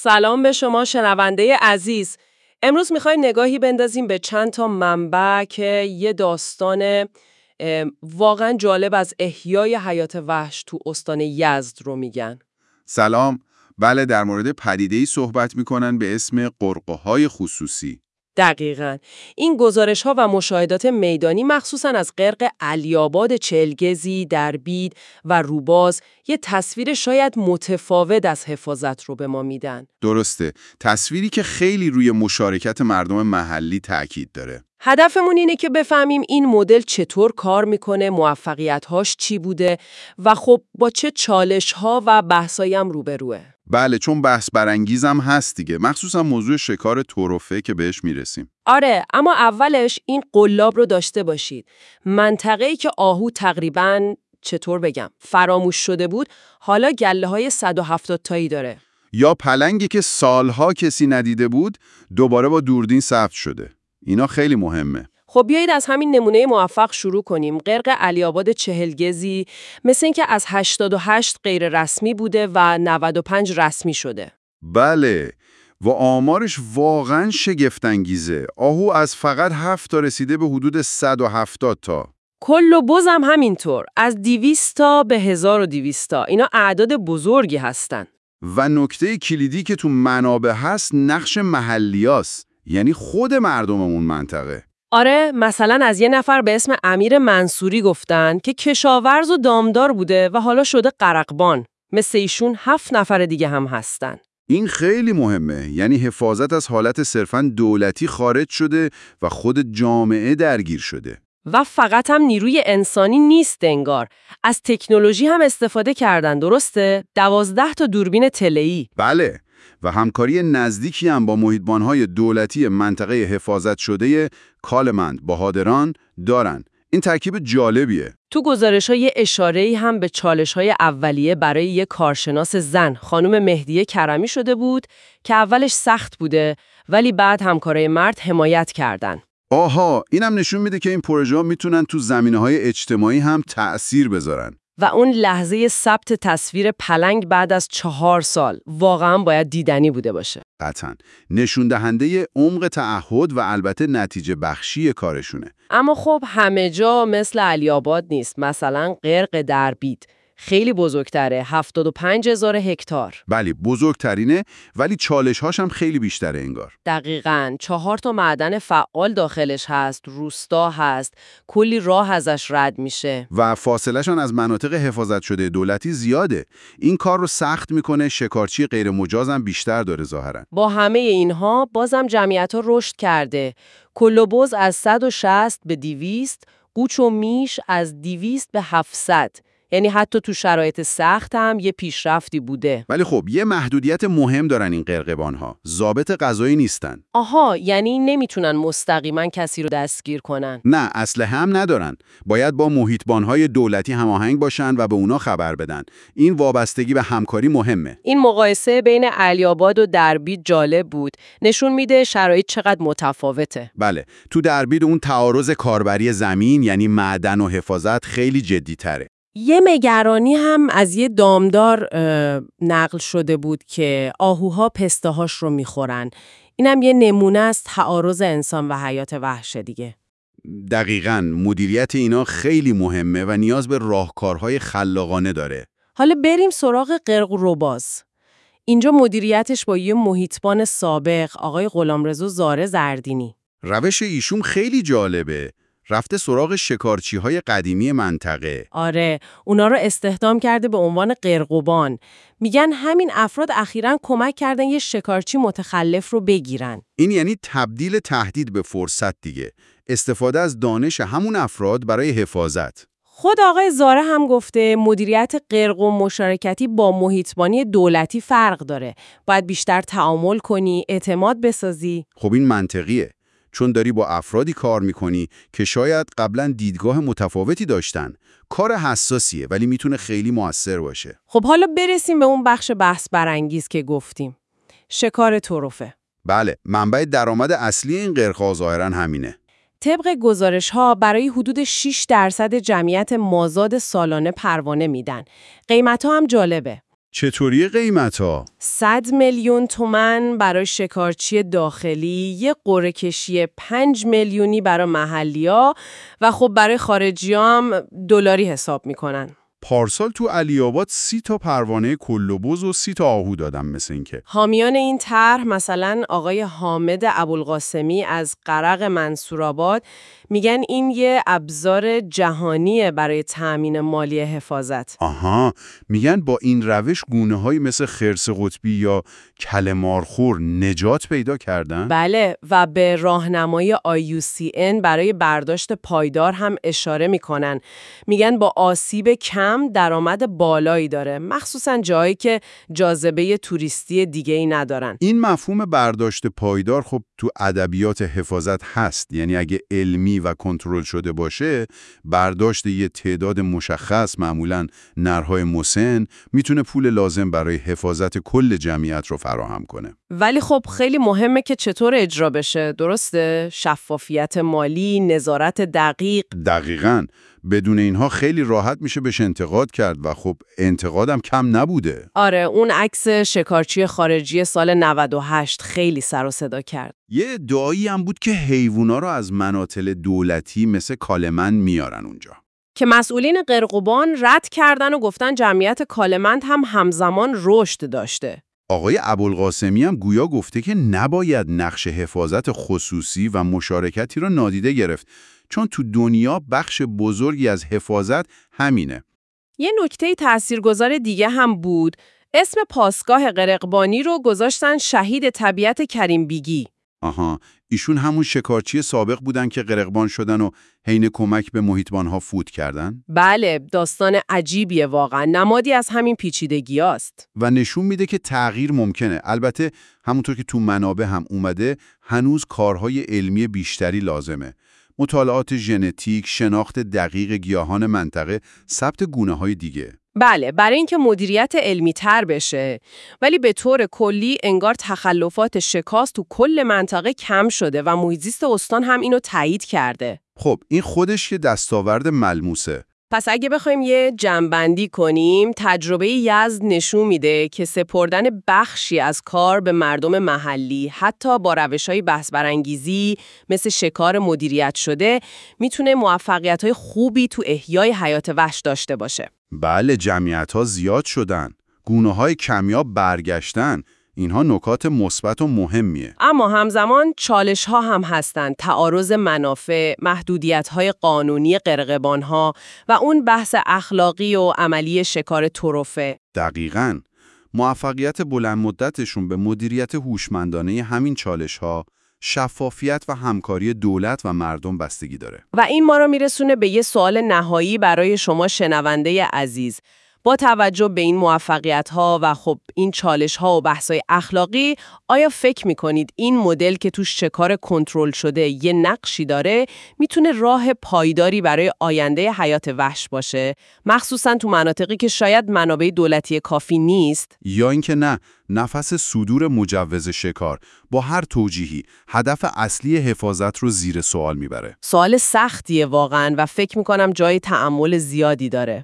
سلام به شما شنونده عزیز. امروز میخوایم نگاهی بندازیم به چند تا منبع که یه داستان واقعا جالب از احیای حیات وحش تو استان یزد رو میگن. سلام. بله، در مورد پدیده‌ای صحبت میکنن به اسم غرقه‌های خصوصی. دقیقاً. این گزارش‌ها و مشاهدات میدانی مخصوصاً از غرق علی‌آباد چلگزی، دربید و روباز یه تصویر شاید متفاوت از حفاظت رو به ما میدن. درسته. تصویری که خیلی روی مشارکت مردم محلی تاکید داره. هدفمون اینه که بفهمیم این مدل چطور کار میکنه، موفقیت‌هاش چی بوده و خب با چه چالش‌ها و بحثایی هم روبروه. بله، چون بحث برانگیزم هست دیگه، مخصوصا موضوع شکار تورفه که بهش میرسیم. آره، اما اولش این قلاب رو داشته باشید. منطقه‌ای که آهو تقریباً چطور بگم فراموش شده بود، حالا گله‌های 170 تایی داره. یا پلنگی که سالها کسی ندیده بود دوباره با دوربین ثبت شده. اینا خیلی مهمه. خب بیایید از همین نمونه موفق شروع کنیم. غرق علی‌آباد چهلگزی مثل اینکه از 88 غیر رسمی بوده و 95 رسمی شده. بله، و آمارش واقعاً شگفت‌انگیزه. آهو از فقط 7 تا رسیده به حدود 170 تا. کل و بز هم همینطور، از 200 تا به 1200 تا. اینا اعداد بزرگی هستن. و نکته کلیدی که تو منابع هست نقش محلیاست، یعنی خود مردم اون منطقه. آره، مثلا از یه نفر به اسم امیر منصوری گفتن که کشاورز و دامدار بوده و حالا شده قرقبان. مثل ایشون 7 نفر دیگه هم هستن. این خیلی مهمه، یعنی حفاظت از حالت صرفاً دولتی خارج شده و خود جامعه درگیر شده. و فقط هم نیروی انسانی نیست انگار. از تکنولوژی هم استفاده کردن، درسته؟ 12 تا دوربین تله‌ای. بله، و همکاری نزدیکی هم با محیطبان‌های دولتی منطقه حفاظت شده کالمند بهادران دارن. این ترکیب جالبیه. تو گزارش‌ها یه اشاره‌ای هم به چالش‌های اولیه برای یه کارشناس زن، خانم مهدیه کرمی شده بود که اولش سخت بوده ولی بعد همکارای مرد حمایت کردن. آها، اینم نشون میده که این پروژه‌ها میتونن تو زمینه‌های اجتماعی هم تأثیر بذارن. و اون لحظه ثبت تصویر پلنگ بعد از 4 سال واقعا باید دیدنی بوده باشه. قطعاً نشون دهنده عمق تعهد و البته نتیجه بخشی کارشونه. اما خب همه جا مثل علی‌آباد نیست. مثلا غرق دربید خیلی بزرگتره، 75,000 هکتار. بله، بزرگترینه، ولی چالش‌هاش هم خیلی بیشتره انگار. دقیقاً 4 تا معدن فعال داخلش هست، روستا هست، کلی راه ازش رد میشه. و فاصله‌شان از مناطق حفاظت شده دولتی زیاده. این کار رو سخت میکنه، شکارچی غیر مجاز هم بیشتر داره ظاهراً. با همه اینها بازم جمعیت‌ها رشد کرده. کل و بز از 160 به 200، قوچ و میش از 200 به 700. یعنی حتی تو شرایط سخت هم یه پیشرفتی بوده. ولی خب یه محدودیت مهم دارن این قرقبان‌ها. ضابط غذایی نیستن. آها، یعنی نمیتونن مستقیما کسی رو دستگیر کنن. نه، اسلحه هم ندارن. باید با محیطبان‌های دولتی هماهنگ باشن و به اونا خبر بدن. این وابستگی به همکاری مهمه. این مقایسه بین علی‌آباد و دربید جالب بود. نشون میده شرایط چقدر متفاوته. بله، تو دربید اون تعارض کاربری زمین یعنی معدن و حفاظت خیلی جدی‌تره. یه نگرانی هم از یه دامدار نقل شده بود که آهوها پسته‌هاش رو میخورن. اینم یه نمونه از تعارض انسان و حیات وحش دیگه. دقیقاً، مدیریت اینا خیلی مهمه و نیاز به راهکارهای خلاقانه داره. حالا بریم سراغ غرق و روباز. اینجا مدیریتش با یه محیطبان سابق، آقای غلامرضا زاره زردینی. روش ایشون خیلی جالبه. رفته سراغ شکارچی‌های قدیمی منطقه. آره، اونا رو استخدام کرده به عنوان قرقبان. میگن همین افراد اخیراً کمک کردن یه شکارچی متخلف رو بگیرن. این یعنی تبدیل تهدید به فرصت دیگه. استفاده از دانش همون افراد برای حفاظت. خود آقای زاره هم گفته مدیریت غرق و مشارکتی با محیطبانی دولتی فرق داره. باید بیشتر تعامل کنی، اعتماد بسازی. خب این منطقیه. چون داری با افرادی کار میکنی که شاید قبلا دیدگاه متفاوتی داشتن. کار حساسیه ولی میتونه خیلی موثر باشه. خب حالا برسیم به اون بخش بحث برانگیز که گفتیم. شکار تورفه. بله، منبع درآمد اصلی این قرق‌ها ظاهراً همینه. طبق گزارش‌ها برای حدود 6% جمعیت مازاد سالانه پروانه میدن. قیمت‌ها هم جالبه. چطوری قیمتا؟ 100 میلیون تومان برای شکارچی داخلی، یه قرعه کشی 5 میلیونی برای محلی‌ها و خب برای خارجی‌ها هم دلاری حساب میکنن. پارسال تو علی آباد 30 تا پروانه کل‌وبز و 30 تا آهو دادم مثل اینکه. حامیان این طرح مثلا آقای حامد ابوالقاسمی از قرق منصورآباد میگن این یه ابزار جهانیه برای تأمین مالی حفاظت. آها، میگن با این روش گونه‌هایی مثل خرس قطبی یا کله مارخور نجات پیدا کردن؟ بله، و به راهنمای IUCN برای برداشت پایدار هم اشاره میکنن. میگن با آسیب کم درآمد بالایی داره، مخصوصا جایی که جاذبه توریستی دیگه‌ای ندارن. این مفهوم برداشت پایدار خب تو ادبیات حفاظت هست، یعنی اگه علمی و کنترل شده باشه، برداشت یه تعداد مشخص، معمولاً نرهای مسن، میتونه پول لازم برای حفاظت کل جمعیت رو فراهم کنه. ولی خب خیلی مهمه که چطور اجرا بشه، درسته؟ شفافیت مالی، نظارت دقیق. دقیقاً. بدون اینها خیلی راحت میشه بهش انتقاد کرد و خب انتقادم کم نبوده. آره، اون عکس شکارچی خارجی سال 98 خیلی سر و صدا کرد. یه ادعایی هم بود که حیوونا رو از مناطق دولتی مثل کالمند میارن اونجا، که مسئولین قرقوبان رد کردن و گفتن جمعیت کالمند هم همزمان رشد داشته. آقای ابوالقاسمی هم گویا گفته که نباید نقش حفاظت خصوصی و مشارکتی رو نادیده گرفت، چون تو دنیا بخش بزرگی از حفاظت همینه. یه نکته تاثیرگذار دیگه هم بود. اسم پاسگاه قرقبانی رو گذاشتن شهید طبیعت کریم بیگی. آها، ایشون همون شکارچی سابق بودن که قرقبان شدن و حین کمک به محیطبان‌ها فوت کردن؟ بله، داستان عجیبیه واقعا، نمادی از همین پیچیدگی‌هاست. و نشون میده که تغییر ممکنه. البته همونطور که تو منابع هم اومده، هنوز کارهای علمی بیشتری لازمه. مطالعات ژنتیک، شناخت دقیق گیاهان منطقه، ثبت گونه‌های دیگه. بله، برای اینکه مدیریت علمی تر بشه، ولی به طور کلی انگار تخلفات شکار تو کل منطقه کم شده و محیط زیست استان هم اینو تایید کرده. خب این خودش یه دستاورد ملموسه. پس اگه بخوایم یه جمع‌بندی کنیم، تجربه یزد نشون میده که سپردن بخشی از کار به مردم محلی، حتی با روش‌های بحث برانگیزی مثل شکار مدیریت شده، میتونه موفقیت‌های خوبی تو احیای حیات وحش داشته باشه. بله، جمعیت‌ها زیاد شدن، گونه‌های کمیاب برگشتن. اینها نکات مثبت و مهمیه. اما همزمان چالش‌ها هم هستن، تعارض منافع، محدودیت‌های قانونی قرقبان‌ها و اون بحث اخلاقی و عملی شکار تروفه. دقیقاً. موفقیت بلند مدتشون به مدیریت هوشمندانه همین چالش‌ها، شفافیت و همکاری دولت و مردم بستگی داره. و این ما رو میرسونه به یه سوال نهایی برای شما شنونده عزیز. با توجه به این موفقیت‌ها و خب این چالش‌ها و بحث‌های اخلاقی، آیا فکر می‌کنید این مدل که توش شکار کنترل شده یه نقشی داره، میتونه راه پایداری برای آینده حیات وحش باشه، مخصوصاً تو مناطقی که شاید منابع دولتی کافی نیست؟ یا اینکه نه، نفس صدور مجوز شکار با هر توجیهی هدف اصلی حفاظت رو زیر سوال میبره؟ سوال سختیه واقعاً و فکر می‌کنم جای تأمل زیادی داره.